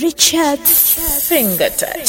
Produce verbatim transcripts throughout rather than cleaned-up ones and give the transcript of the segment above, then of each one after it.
Richard's finger touch.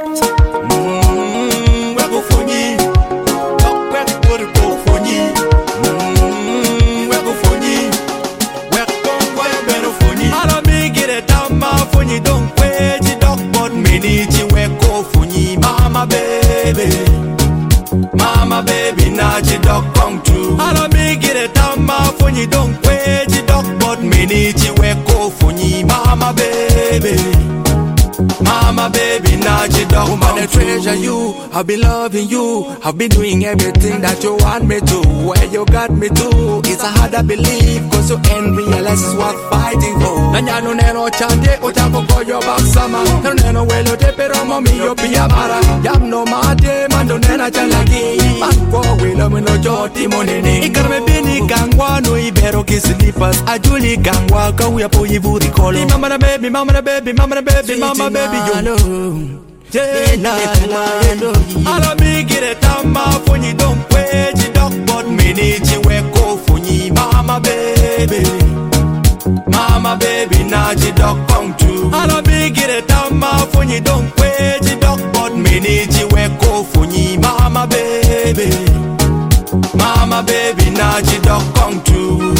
Mmm, we go for you. Talk back, go to go for you. Mmm, we go for you. We go for you, better for you. I don't make it a damn for you. Don't wait, you dog, but me need you. We go for you, mama baby, mama baby. Now you dog come true. I don't make it a damn for you. Don't wait, you dog, but me need you. We go for you, mama baby. Mama baby, now you dog. Woman, I treasure you. I've been loving you. I've been doing everything that you want me to. Where you got me to, it's a hard to believe. Cause you ain't realize it's worth fighting for. Nanyano neno chande, utako for your back summer. No neno welo de pero mommy yo piyamara. Yam no mate, mando nena chalagi. Manko welo mino joti monene. Ikarme bini gangwa no ibero kislipas. Ajuli gangwa kawi apo yivuri kolo. Mama na baby, mama na baby, mama na baby, mama baby yo. Yeah, la la, I don't make it a time for you. Don't wait, you dog, but me need you. We go for you, mama baby, mama baby. Now you dog come true. I don't make it a time for you. Don't wait, you dog, but me need you. We go for you, mama baby, mama baby. Now you dog come true.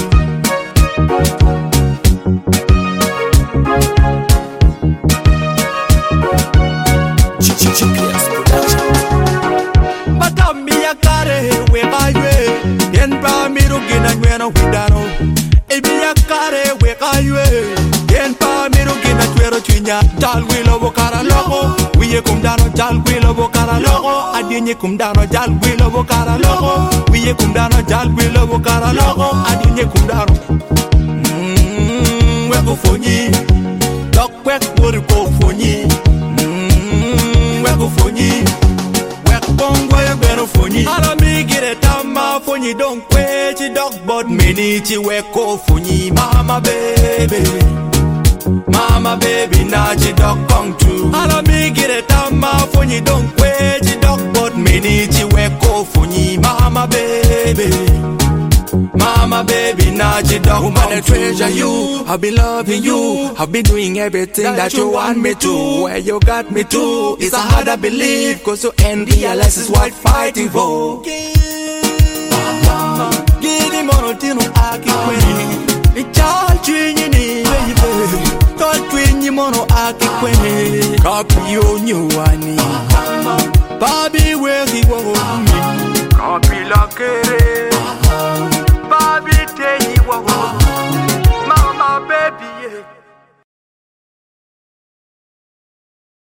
G P S production. Batami ya kare we kaiwe. Yen pa miru gina nwena widano. Ebi ya kare we kaiwe. Yen pa miru gina twero twinya. Jal wilo bokara logo. Wiye kumdano jal wilo bokara logo. Adinye kumdano jal wilo bokara logo. Wiye kumdano jal wilo bokara logo. Adinye kumdano. Mmm, we go for you. Dog wek would go for you. For you, work bongo you better for you. I don't make it a time for you. Don't quit you dog, but me need you. Work for you, mama baby, mama baby. Now you dog come true. I don't make it a time for you. Don't quit you dog, but me need you. Work for you, mama baby, mama baby. Now you dog. Woman, I treasure you. I've been loving you. I've been doing everything that, that you want me to. Where you got me to, it's a hard to believe. Cause you ain't realize it's worth fighting for. Gidi monotino aki kwenye. Ichal chwinyi ni baby. Tol chwinyi mono aki kwenye. Kapi yo nyuwani. Babi wegi wo mi. Kapi la kere.